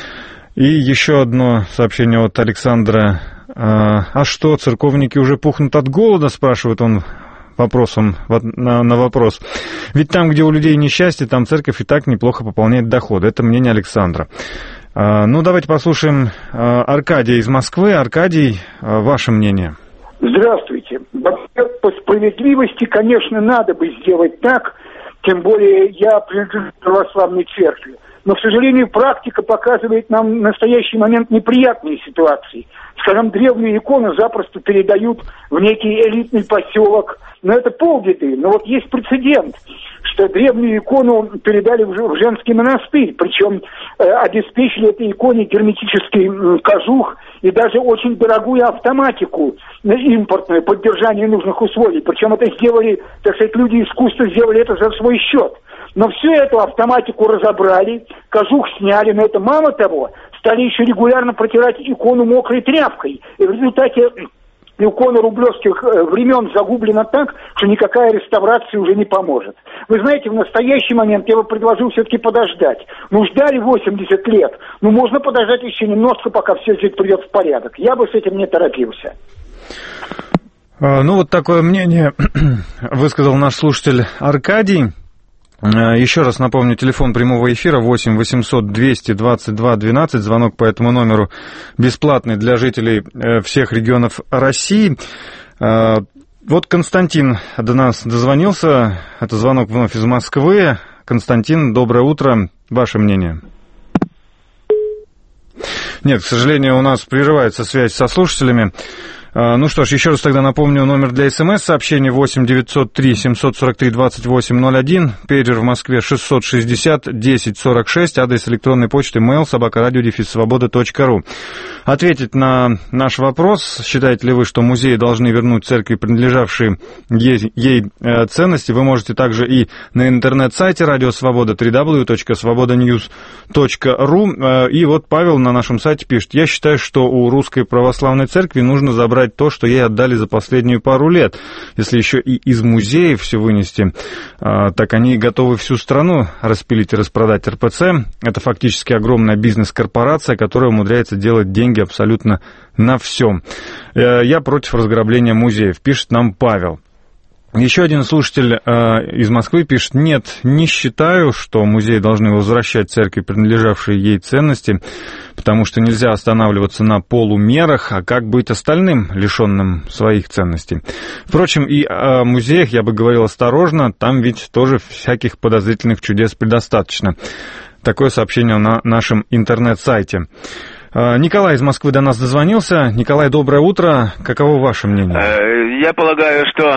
И еще одно сообщение от Александра. А что, церковники уже пухнут от голода, спрашивает он вопросом на, на вопрос. Ведь там, где у людей несчастье, там церковь и так неплохо пополняет доходы. Это мнение Александра. Ну, давайте послушаем Аркадия из Москвы. Аркадий, ваше мнение. Здравствуйте. По справедливости, конечно, надо бы сделать так, тем более я принадлежу к православной церкви. Но, к сожалению, практика показывает нам в настоящий момент неприятные ситуации. Скажем, древнюю икону запросто передают в некий элитный поселок. Но это полбеды. Но вот есть прецедент, что древнюю икону передали в женский монастырь. Причем э, обеспечили этой иконе герметический э, кожух и даже очень дорогую автоматику э, импортную, поддержание нужных условий. Причем это сделали, так сказать, люди искусства сделали это за свой счет. Но всю эту автоматику разобрали, кожух сняли, но это мало того, стали еще регулярно протирать икону мокрой тряпкой. И в результате икона рублевских времен загублена так, что никакая реставрация уже не поможет. Вы знаете, в настоящий момент я бы предложил все-таки подождать. Ну, ждали восемьдесят лет, ну, можно подождать еще немножко, пока все здесь придет в порядок. Я бы с этим не торопился. Ну, вот такое мнение высказал наш слушатель Аркадий. Еще раз напомню, телефон прямого эфира восемь восемьсот двести двадцать два двенадцать, звонок по этому номеру бесплатный для жителей всех регионов России. Вот Константин до нас дозвонился, это звонок вновь из Москвы. Константин, доброе утро, ваше мнение? Нет, к сожалению, у нас прерывается связь со слушателями. Ну что ж, еще раз тогда напомню номер для смс-сообщений восемь девятьсот три семьсот сорок три двадцать восемь ноль один, пейджер в Москве шестьсот шестьдесят десять сорок шесть, адрес электронной почты mail собака радио дефис свобода точка ру. Ответить на наш вопрос, считаете ли вы, что музеи должны вернуть церкви, принадлежавшие ей, ей ценности, вы можете также и на интернет-сайте Радио Свобода дабл ю дабл ю дабл ю точка свобода ньюс точка ру. И вот Павел на нашем сайте пишет: я считаю, что у Русской Православной Церкви нужно забрать забрать то, что ей отдали за последние пару лет. Если еще и из музеев все вынести, так они готовы всю страну распилить и распродать. эр пэ цэ – это фактически огромная бизнес-корпорация, которая умудряется делать деньги абсолютно на всем. Я против разграбления музеев, пишет нам Павел. Еще один слушатель э, из Москвы пишет: нет, не считаю, что музеи должны возвращать церкви принадлежавшие ей ценности, потому что нельзя останавливаться на полумерах, а как быть остальным, лишенным своих ценностей. Впрочем, и о музеях я бы говорил осторожно, там ведь тоже всяких подозрительных чудес предостаточно. Такое сообщение на нашем интернет-сайте. Николай из Москвы до нас дозвонился. Николай, доброе утро. Каково ваше мнение? Я полагаю, что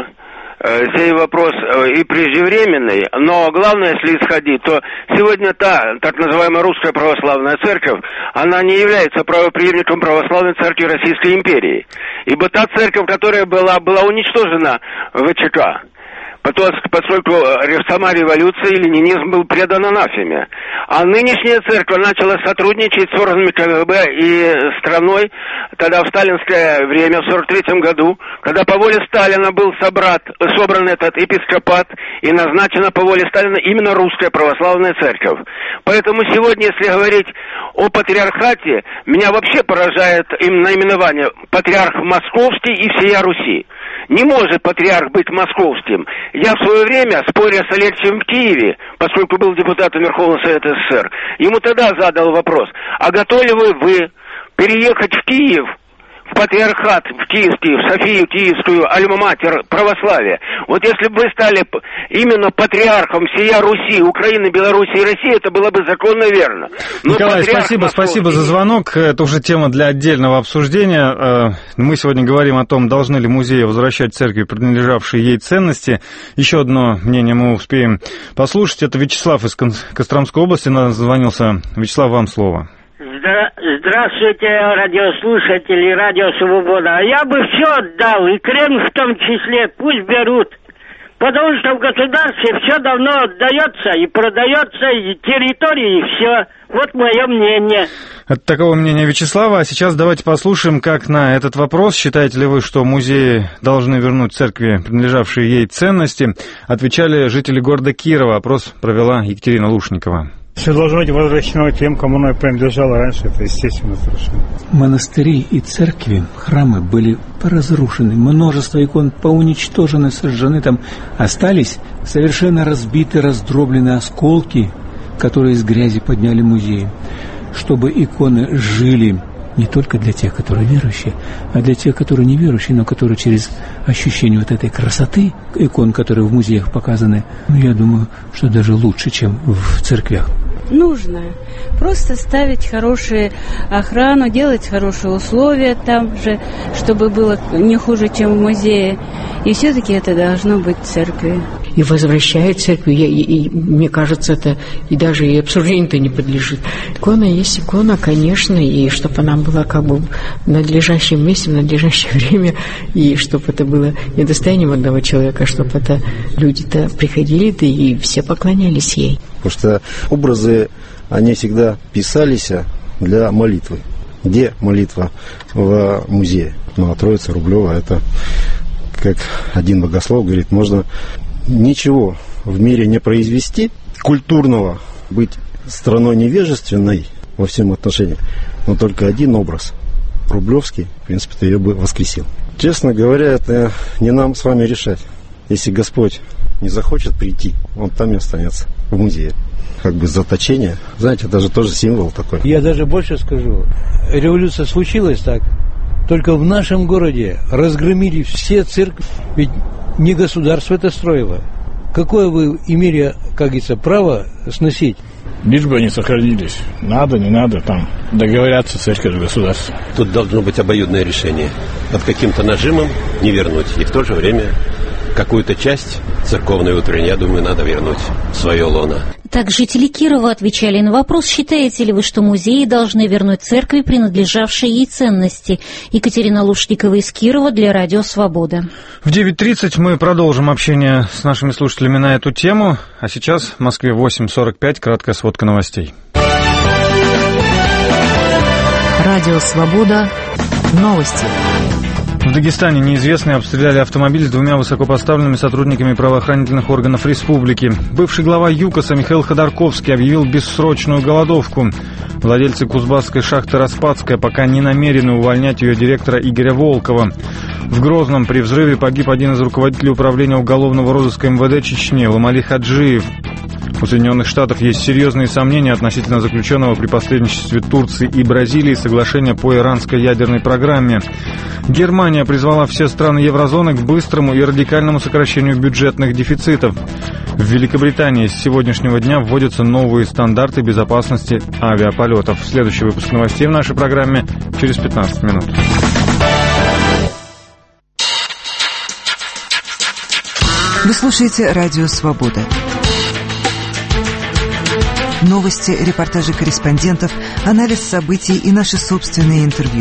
сей вопрос и преждевременный, но главное, если исходить, то сегодня та, так называемая Русская Православная Церковь, она не является правопреемником Православной Церкви Российской империи. Ибо та церковь, которая была, была уничтожена в ВЧК, поскольку сама революция и ленинизм был предан анафеме. А нынешняя церковь начала сотрудничать с органами ка гэ бэ и страной тогда в сталинское время, в сорок третьем году, когда по воле Сталина был собрат, собран этот епископат и назначена по воле Сталина именно Русская Православная Церковь. Поэтому сегодня, если говорить о патриархате, меня вообще поражает им наименование «Патриарх Московский и всея Руси». Не может патриарх быть московским. Я в свое время, споря с Алексеем в Киеве, поскольку был депутатом Верховного Совета эс эс эс эр, ему тогда задал вопрос: а готовы вы переехать в Киев, в патриархат, в Киевский, в Софию Киевскую, альма-матер православия? Вот если бы вы стали именно патриархом всея Руси, Украины, Белоруссии и России, это было бы законно верно. Но Николай, спасибо, московский... спасибо за звонок. Это уже тема для отдельного обсуждения. Мы сегодня говорим о том, должны ли музеи возвращать церкви принадлежавшие ей ценности. Еще одно мнение мы успеем послушать. Это Вячеслав из Костромской области нас звонился. Вячеслав, вам слово. Здравствуйте, радиослушатели, Радио Свобода. Я бы все отдал, и Кремль в том числе, пусть берут. Потому что в государстве все давно отдается и продается, и территории, и все. Вот мое мнение. Это такого мнения Вячеслава. А сейчас давайте послушаем, как на этот вопрос, считаете ли вы, что музеи должны вернуть церкви принадлежавшие ей ценности, отвечали жители города Кирова. Опрос провела Екатерина Лушникова. Все должно быть возвращено тем, кому оно принадлежало раньше, это естественно совершенно. Монастыри и церкви, храмы были поразрушены, множество икон поуничтожены, сожжены, там остались совершенно разбиты, раздробленные осколки, которые из грязи подняли музеи, чтобы иконы жили не только для тех, которые верующие, а для тех, которые не верующие, но которые через ощущение вот этой красоты икон, которые в музеях показаны, ну, я думаю, что даже лучше, чем в церквях. Нужно просто ставить хорошую охрану, делать хорошие условия там же, чтобы было не хуже, чем в музее. И все-таки это должно быть в церкви. И возвращает церковь, и, и, и мне кажется, это и даже и обсуждению-то не подлежит. Икона есть икона, конечно, и чтобы она была как бы в надлежащем месте, в надлежащее время, и чтобы это было не достоянием одного человека, чтобы это люди-то приходили-то и все поклонялись ей. Потому что образы, они всегда писались для молитвы. Где молитва? В музее. Ну, а Троица Рублева, это, как один богослов говорит, можно ничего в мире не произвести культурного, быть страной невежественной во всем отношении, но только один образ. Рублевский, в принципе, ее бы воскресил. Честно говоря, это не нам с вами решать. Если Господь не захочет прийти, он там и останется, в музее. Как бы заточение. Знаете, это же тоже символ такой. Я даже больше скажу. Революция случилась так. Только в нашем городе разгромили все церкви. Ведь не государство это строило. Какое вы имели, как говорится, право сносить? Лишь бы они сохранились. Надо, не надо, там договорятся церковь и государство. Тут должно быть обоюдное решение. Под каким-то нажимом не вернуть. И в то же время какую-то часть церковной утренней, я думаю, надо вернуть в свое лоно. Так жители Кирова отвечали на вопрос, считаете ли вы, что музеи должны вернуть церкви принадлежавшие ей ценности. Екатерина Лушникова из Кирова для Радио Свобода. В девять тридцать мы продолжим общение с нашими слушателями на эту тему. А сейчас в Москве восемь сорок пять, краткая сводка новостей. Радио Свобода. Новости. В Дагестане неизвестные обстреляли автомобиль с двумя высокопоставленными сотрудниками правоохранительных органов республики. Бывший глава ЮКОСа Михаил Ходорковский объявил бессрочную голодовку. Владельцы Кузбасской шахты «Распадская» пока не намерены увольнять ее директора Игоря Волкова. В Грозном при взрыве погиб один из руководителей управления уголовного розыска МВД Чечни Ламали Хаджиев. У Соединенных Штатов есть серьезные сомнения относительно заключенного при посредничестве Турции и Бразилии соглашения по иранской ядерной программе. Германия призвала все страны еврозоны к быстрому и радикальному сокращению бюджетных дефицитов. В Великобритании с сегодняшнего дня вводятся новые стандарты безопасности авиаполетов. Следующий выпуск новостей в нашей программе через пятнадцать минут. Вы слушаете «Радио Свобода». Новости, репортажи корреспондентов, анализ событий и наши собственные интервью.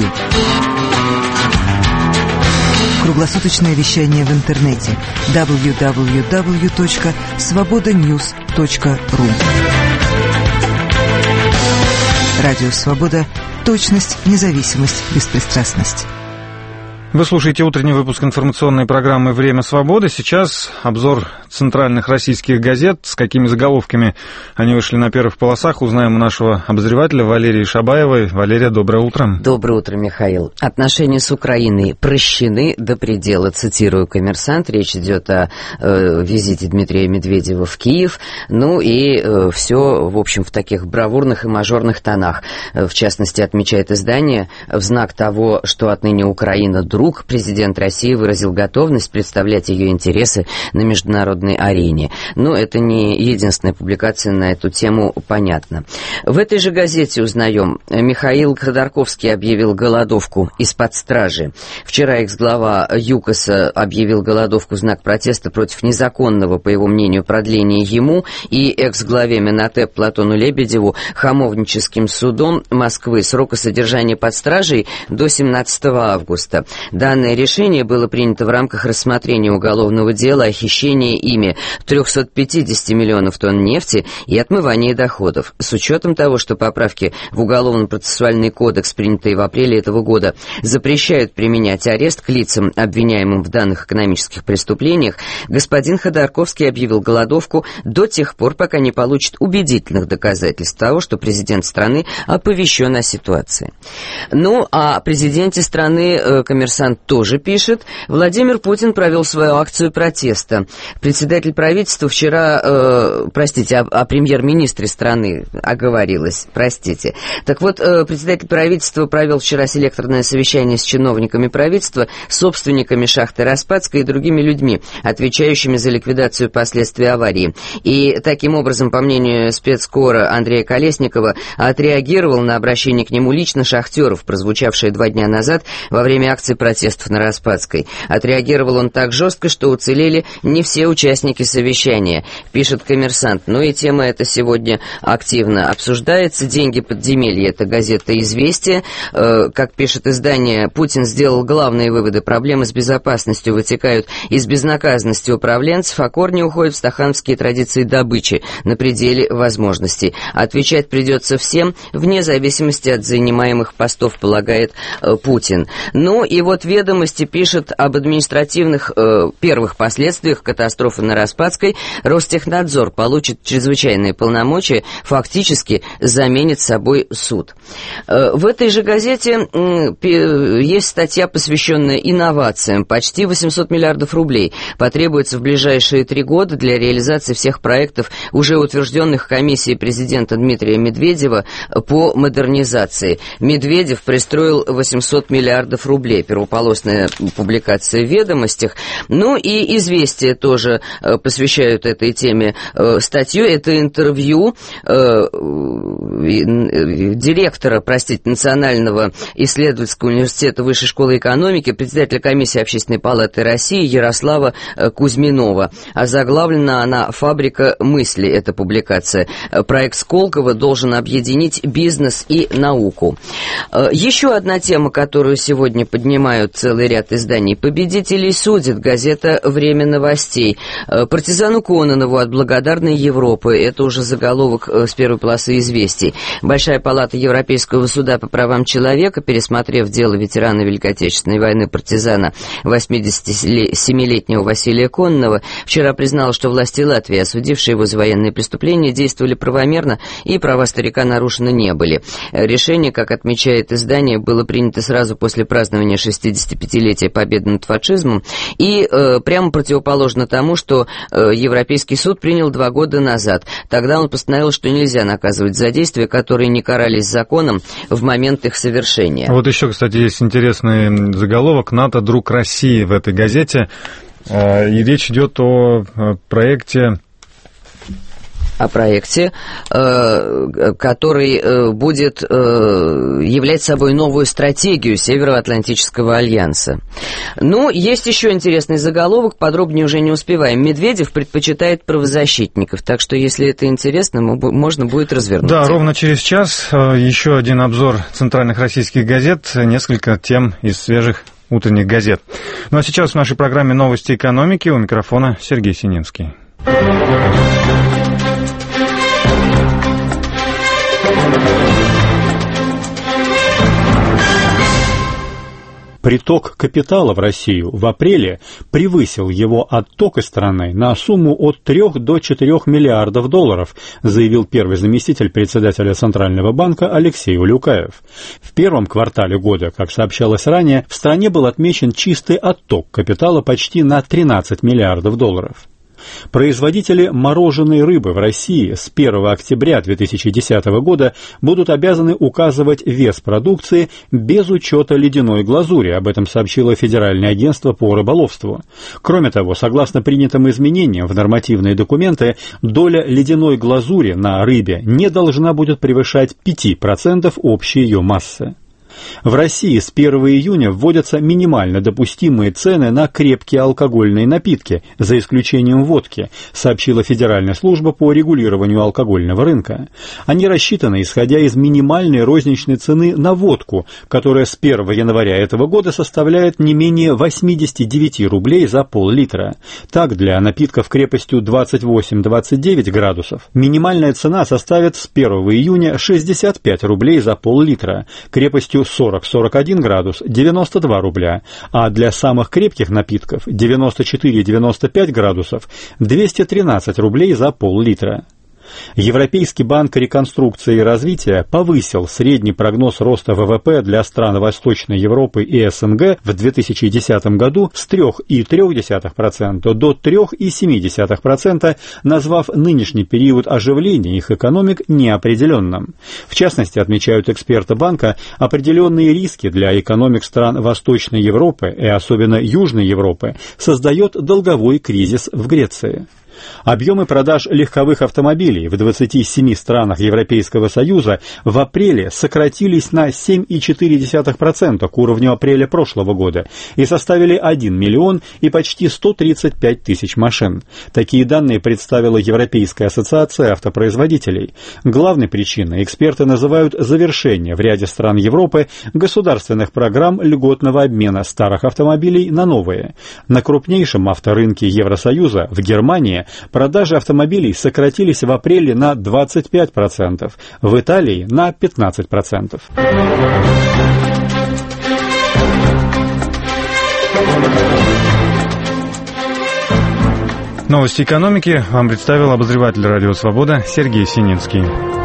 Круглосуточное вещание в интернете дабл ю дабл ю дабл ю точка свобода ньюс точка ру. Радио «Свобода». Точность, независимость, беспристрастность. Вы слушаете утренний выпуск информационной программы «Время свободы». Сейчас обзор центральных российских газет. С какими заголовками они вышли на первых полосах, узнаем у нашего обозревателя Валерии Шабаевой. Валерия, доброе утро. Доброе утро, Михаил. Отношения с Украиной прощены до предела. Цитирую «Коммерсант». Речь идет о э, визите Дмитрия Медведева в Киев. Ну и э, все, в общем, в таких бравурных и мажорных тонах. В частности, отмечает издание, в знак того, что отныне Украина друг, президент России выразил готовность представлять ее интересы на международной арене. Но это не единственная публикация на эту тему, понятно. В этой же газете узнаем, Михаил Ходорковский объявил голодовку из-под стражи. Вчера экс-глава ЮКОСа объявил голодовку в знак протеста против незаконного, по его мнению, продления ему и экс-главе Минотеп Платону Лебедеву хамовническим судом Москвы срока содержания под стражей до семнадцатого августа. Данное решение было принято в рамках рассмотрения уголовного дела о хищении ими триста пятьдесят миллионов тонн нефти и отмывании доходов. С учетом того, что поправки в Уголовно-процессуальный кодекс, принятые в апреле этого года, запрещают применять арест к лицам, обвиняемым в данных экономических преступлениях, господин Ходорковский объявил голодовку до тех пор, пока не получит убедительных доказательств того, что президент страны оповещен о ситуации. Ну, а о президенте страны «Коммерсант» тоже пишет. Владимир Путин провел свою акцию протеста. Председатель правительства вчера, э, простите, о, о премьер-министре страны оговорилась, простите. Так вот, э, председатель правительства провел вчера селекторное совещание с чиновниками правительства, собственниками шахты Распадской и другими людьми, отвечающими за ликвидацию последствий аварии. И таким образом, по мнению спецкора Андрея Колесникова, отреагировал на обращение к нему лично шахтеров, прозвучавшее два дня назад во время акции протестов на Распадской. Отреагировал он так жестко, что уцелели не все участники совещания, пишет «Коммерсант». Ну и тема эта сегодня активно обсуждается. Деньги подземелья — это газета «Известия». Э, как пишет издание, Путин сделал главные выводы. Проблемы с безопасностью вытекают из безнаказанности управленцев, а корни уходят в стахановские традиции добычи на пределе возможностей. Отвечать придется всем, вне зависимости от занимаемых постов, полагает э, Путин. Ну и вот «Ведомости» пишет об административных э, первых последствиях катастрофы на Распадской. Ростехнадзор получит чрезвычайные полномочия, фактически заменит собой суд. Э, в этой же газете э, есть статья, посвященная инновациям. Почти восемьсот миллиардов рублей потребуется в ближайшие три года для реализации всех проектов, уже утвержденных комиссией президента Дмитрия Медведева по модернизации. Медведев пристроил восемьсот миллиардов рублей. Первополосная публикация в «Ведомостях». Ну и «Известия» тоже э, посвящают этой теме э, статью. Это интервью э, э, директора, простите, Национального исследовательского университета Высшей школы экономики, председателя комиссии Общественной палаты России Ярослава э, Кузьминова. Озаглавлена она «Фабрика мысли». Эта публикация. Проект Сколково должен объединить бизнес и науку. Э, еще одна тема, которую сегодня поднимает занимают целый ряд изданий. Победителей судит газета «Время новостей». Партизану Кононову от благодарной Европы. Это уже заголовок с первой полосы «Известий». Большая палата Европейского суда по правам человека, пересмотрев дело ветерана Великой Отечественной войны партизана восьмидесятисемилетнего Василия Кононова, вчера признала, что власти Латвии, осудившие его за военные преступления, действовали правомерно и права старика нарушены не были. Решение, как отмечает издание, было принято сразу после празднования шестидесятипятилетия победы над фашизмом и э, прямо противоположно тому, что э, Европейский суд принял два года назад. Тогда он постановил, что нельзя наказывать за действия, которые не карались законом в момент их совершения. Вот еще, кстати, есть интересный заголовок «НАТО – друг России» в этой газете. И речь идет о проекте... о проекте, который будет являть собой новую стратегию Североатлантического альянса. Ну, есть еще интересный заголовок, подробнее уже не успеваем. Медведев предпочитает правозащитников, так что, если это интересно, можно будет развернуть. Да, ровно через час еще один обзор центральных российских газет, несколько тем из свежих утренних газет. Ну а сейчас в нашей программе «Новости экономики» у микрофона Сергей Сининский. Приток капитала в Россию в апреле превысил его отток из страны на сумму от трёх до четырёх миллиардов долларов, заявил первый заместитель председателя Центрального банка Алексей Улюкаев. В первом квартале года, как сообщалось ранее, в стране был отмечен чистый отток капитала почти на тринадцать миллиардов долларов. Производители мороженой рыбы в России с первого октября две тысячи десятого года будут обязаны указывать вес продукции без учета ледяной глазури, об этом сообщило Федеральное агентство по рыболовству. Кроме того, согласно принятым изменениям в нормативные документы, доля ледяной глазури на рыбе не должна будет превышать пять процентов общей ее массы. В России с первого июня вводятся минимально допустимые цены на крепкие алкогольные напитки, за исключением водки, сообщила Федеральная служба по регулированию алкогольного рынка. Они рассчитаны, исходя из минимальной розничной цены на водку, которая с первого января этого года составляет не менее восемьдесят девять рублей за пол-литра. Так, для напитков крепостью двадцать восемь - двадцать девять градусов минимальная цена составит с первого июня шестьдесят пять рублей за пол-литра, крепостью сорок - сорок один градус – девяносто два рубля, а для самых крепких напитков девяносто четыре - девяносто пять градусов – двести тринадцать рублей за пол-литра. Европейский банк реконструкции и развития повысил средний прогноз роста ВВП для стран Восточной Европы и СНГ в две тысячи десятом году с три целых три десятых процента до три целых семь десятых процента, назвав нынешний период оживления их экономик неопределенным. В частности, отмечают эксперты банка, определенные риски для экономик стран Восточной Европы и особенно Южной Европы создает долговой кризис в Греции. Объемы продаж легковых автомобилей в двадцати семи странах Европейского Союза в апреле сократились на семь целых четыре десятых процента к уровню апреля прошлого года и составили один миллион и почти сто тридцать пять тысяч машин. Такие данные представила Европейская ассоциация автопроизводителей. Главной причиной эксперты называют завершение в ряде стран Европы государственных программ льготного обмена старых автомобилей на новые. На крупнейшем авторынке Евросоюза в Германии продажи автомобилей сократились в апреле на двадцать пять процентов, в Италии на пятнадцать процентов. Новости экономики вам представил обозреватель «Радио Свобода» Сергей Сининский.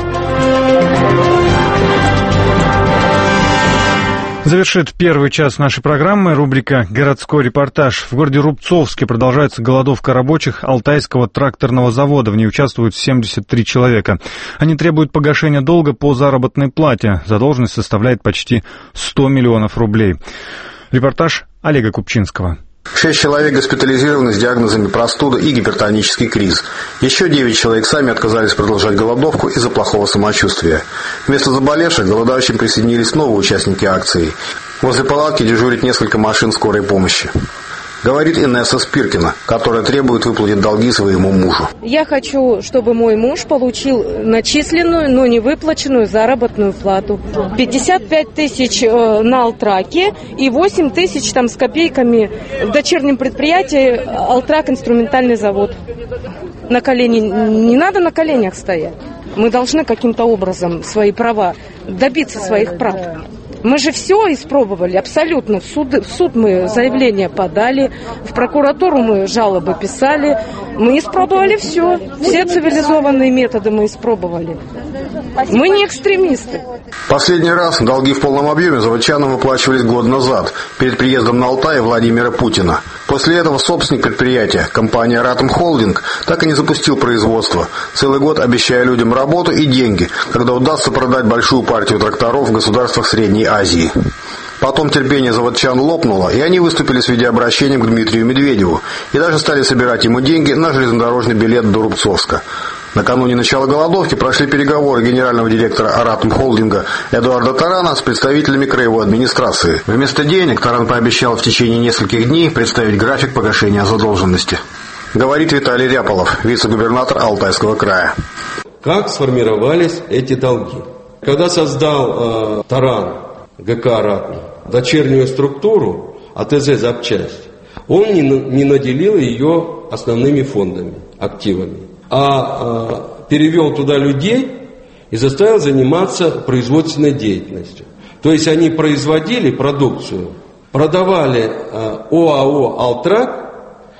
Завершит первый час нашей программы рубрика «Городской репортаж». В городе Рубцовске продолжается голодовка рабочих Алтайского тракторного завода. В ней участвуют семьдесят три человека. Они требуют погашения долга по заработной плате. Задолженность составляет почти сто миллионов рублей. Репортаж Олега Купчинского. Шесть человек госпитализированы с диагнозами простуда и гипертонический криз. Еще девять человек сами отказались продолжать голодовку из-за плохого самочувствия. Вместо заболевших голодающим присоединились новые участники акции. Возле палатки дежурит несколько машин скорой помощи. говорит Инесса Спиркина, которая требует выплатить долги своему мужу. Я хочу, чтобы мой муж получил начисленную, но не выплаченную заработную плату. пятьдесят пять тысяч на Алтраке и восемь тысяч там с копейками в дочернем предприятии Алтрак инструментальный завод. На колени не надо на коленях стоять. Мы должны каким-то образом свои права, добиться своих прав. Мы же все испробовали, абсолютно. В суд, в суд мы заявление подали, в прокуратуру мы жалобы писали. Мы испробовали все. Все цивилизованные методы мы испробовали. Мы не экстремисты. Последний раз долги в полном объеме заводчанам выплачивались год назад, перед приездом на Алтай Владимира Путина. После этого собственник предприятия, компания «Ратом Холдинг», так и не запустил производство, целый год обещая людям работу и деньги, когда удастся продать большую партию тракторов в государствах Средней Азии. Потом терпение заводчан лопнуло, и они выступили с видеообращением к Дмитрию Медведеву и даже стали собирать ему деньги на железнодорожный билет до Рубцовска. Накануне начала голодовки прошли переговоры генерального директора «Ратом Холдинга» Эдуарда Тарана с представителями краевой администрации. Вместо денег Таран пообещал в течение нескольких дней представить график погашения задолженности. Говорит Виталий Ряполов, вице-губернатор Алтайского края. Как сформировались эти долги? Когда создал э, Таран ГК «Ратом» дочернюю структуру АТЗ «Запчасть», он не, не наделил ее основными фондами, активами, а э, перевел туда людей и заставил заниматься производственной деятельностью. То есть они производили продукцию, продавали э, ОАО «Алтрак»,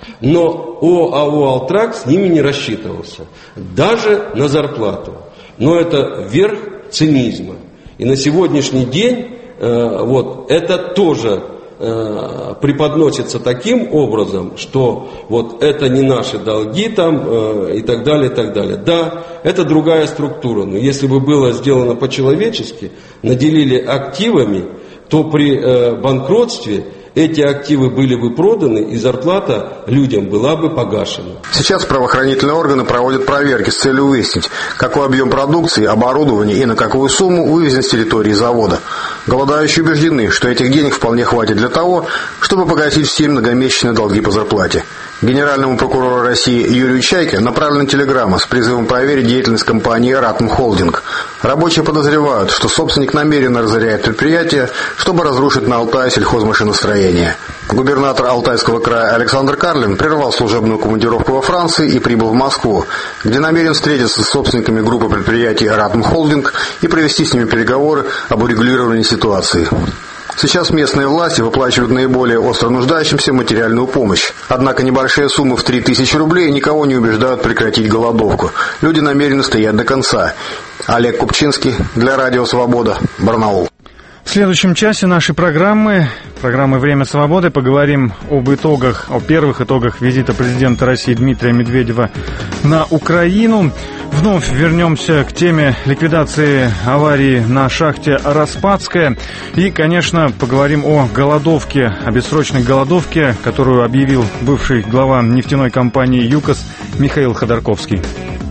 но ОАО «Алтрак» с ними не рассчитывался, даже на зарплату. Но это верх цинизма. И на сегодняшний день э, вот, это тоже э, преподносится таким образом, что вот это не наши долги там э, и так далее, и так далее. Да, это другая структура, но если бы было сделано по-человечески, наделили активами, то при э, банкротстве эти активы были бы проданы, и зарплата людям была бы погашена. Сейчас правоохранительные органы проводят проверки с целью выяснить, какой объем продукции, оборудования и на какую сумму вывезен с территории завода. Голодающие убеждены, что этих денег вполне хватит для того, чтобы погасить все многомесячные долги по зарплате. Генеральному прокурору России Юрию Чайке направлена телеграмма с призывом проверить деятельность компании «Ратом Холдинг». Рабочие подозревают, что собственник намеренно разоряет предприятие, чтобы разрушить на Алтае сельхозмашиностроение. Губернатор Алтайского края Александр Карлин прервал служебную командировку во Франции и прибыл в Москву, где намерен встретиться с собственниками группы предприятий «Ратом Холдинг» и провести с ними переговоры об урегулировании ситуации. Сейчас местные власти выплачивают наиболее остро нуждающимся материальную помощь. Однако небольшие суммы в три тысячи рублей никого не убеждают прекратить голодовку. Люди намерены стоять до конца. Олег Купчинский для Радио Свобода, Барнаул. В следующем часе нашей программы, программы «Время свободы», поговорим об итогах, о первых итогах визита президента России Дмитрия Медведева на Украину. Вновь вернемся к теме ликвидации аварии на шахте Распадская. И, конечно, поговорим о голодовке, о бессрочной голодовке, которую объявил бывший глава нефтяной компании «ЮКОС» Михаил Ходорковский.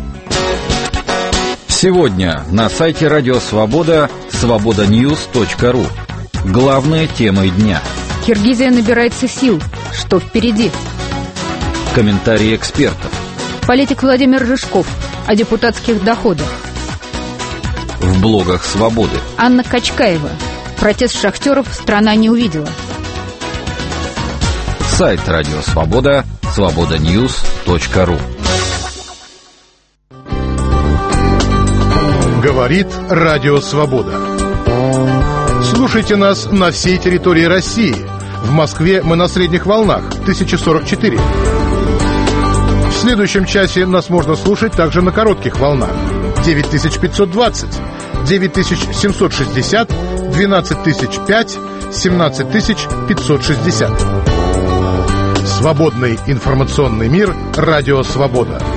Сегодня на сайте Радио Свобода свобода ньюс точка ру. Главные темы дня. Киргизия набирается сил. Что впереди? Комментарии экспертов. Политик Владимир Рыжков о депутатских доходах. В блогах Свободы. Анна Качкаева. Протест шахтеров страна не увидела. Сайт Радио Свобода свобода ньюс точка ру. Говорит Радио Свобода. Слушайте нас на всей территории России. В Москве мы на средних волнах тысяча сорок четыре. В следующем часе нас можно слушать также на коротких волнах девять тысяч пятьсот двадцать, девять тысяч семьсот шестьдесят, двенадцать тысяч пять, семнадцать тысяч пятьсот шестьдесят. Свободный информационный мир. Радио Свобода.